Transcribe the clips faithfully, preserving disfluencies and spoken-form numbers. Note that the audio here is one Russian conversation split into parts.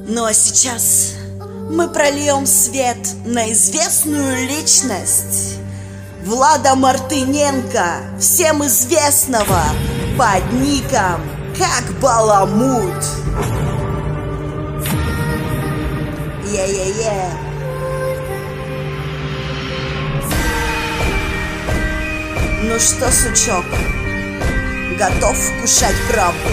Ну а сейчас мы прольем свет на известную личность Влада Мартыненко, всем известного под ником как Баламут. Е-е-е. Ну что, сучок, готов вкушать правду?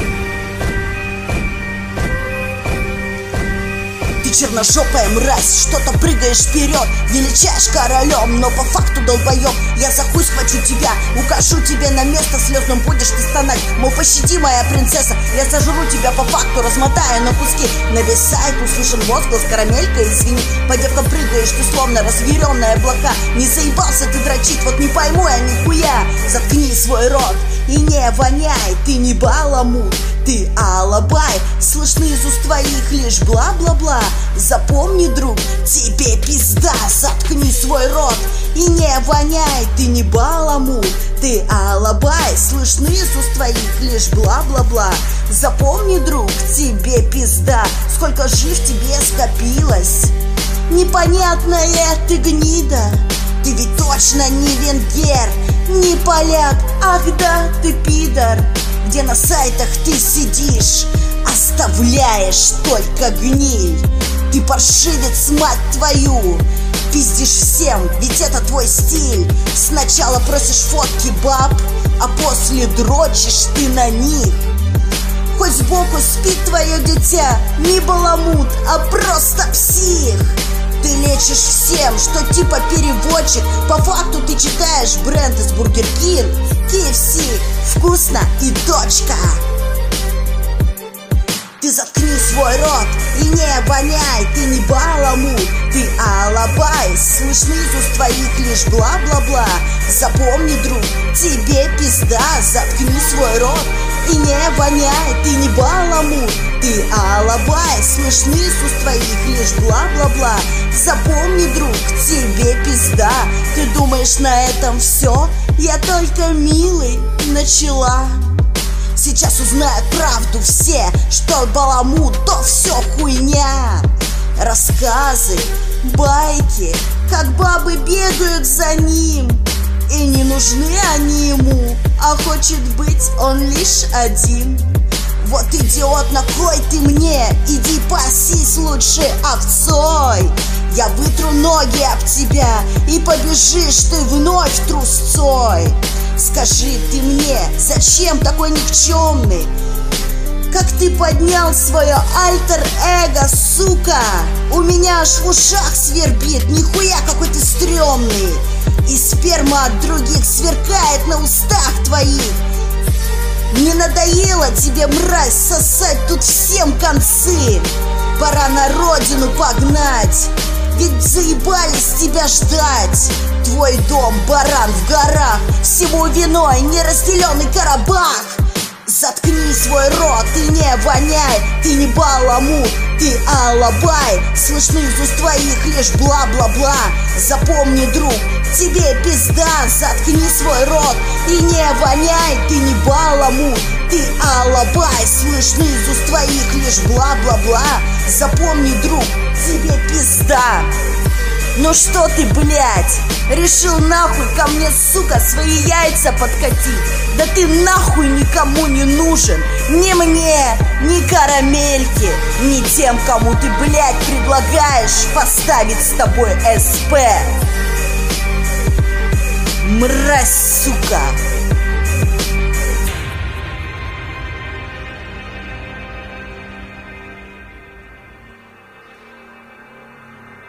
Ты черножопая мразь, что-то прыгаешь вперед, величаешь королем, но по факту долбоеб. Я за хуй схвачу тебя, укажу тебе на место, слезным будешь ты стонать. Мол, пощади, моя принцесса, я сожру тебя по факту, размотая на куски. На весь сайт услышан возглас: карамелька, извини. По девкам прыгаешь ты словно разъяренная облака. Не заебался ты дрочить, вот не пойму я нихуя. Заткни свой рот и не воняй, ты не Баламут, ты алабай. Слышны из уст твоих лишь бла-бла-бла. Запомни, друг, тебе пизда. Заткни свой рот и не воняй, ты не Баламут, ты алабай. Слышны из уст твоих лишь бла-бла-бла. Запомни, друг, тебе пизда. Сколько жив тебе скопилось, непонятная ты гнида. Ты ведь точно не венгер, не поляк, ах да, ты пидор. Где на сайтах ты сидишь, оставляешь только гниль. Ты паршивец, мать твою, пиздишь всем, ведь это твой стиль. Сначала просишь фотки баб, а после дрочишь ты на них. Хоть сбоку спит твое дитя, не Баламут, а просто псих. Ты лечишь всем, что типа переводчик. По факту ты читаешь бренд из Бургер Кинг, кей эф си, вкусно и точка. Ты заткни свой рот и не воняй, ты не Баламут, ты алабай. Слышны из уст твоих лишь бла-бла-бла. Запомни, друг, тебе пизда. Заткни свой рот и не воняй, ты не Баламут, ты алабай. Слышны из уст твоих лишь бла-бла-бла. Запомни, друг, тебе пизда. Ты думаешь, на этом все? Я только, милый, начала. Сейчас узнают правду все, что Баламут то все хуйня. Рассказы, байки, как бабы бегают за ним. И не нужны они ему, а хочет быть он лишь один. Вот идиот, на кой ты мне? Иди пасись лучше овцой. Я вытру ноги об тебя, и побежишь ты вновь трусцой. Скажи ты мне, зачем такой никчемный? Как ты поднял свое альтер-эго, сука? У меня аж в ушах свербит, нихуя какой ты стрёмный. И сперма от других сверкает на устах твоих. Не надоело тебе, мразь, сосать тут всем концы? Пора на родину погнать, ведь заебались тебя ждать. Твой дом, баран в горах, всему виной неразделенный Карабах. Заткни свой рот и не воняй, ты не Баламут, ты алабай. Слышны из уст твоих лишь бла-бла-бла. Запомни, друг, тебе пизда. Заткни свой рот и не воняй, ты не Баламут, ты алабай. Слышны из уст твоих лишь бла-бла-бла. Запомни, друг, тебе пизда. Ну что ты, блядь, решил нахуй ко мне, сука, свои яйца подкатить? Да ты нахуй никому не нужен, ни мне, ни карамельке, ни тем, кому ты, блядь, предлагаешь поставить с тобой эс пэ. Мразь, сука.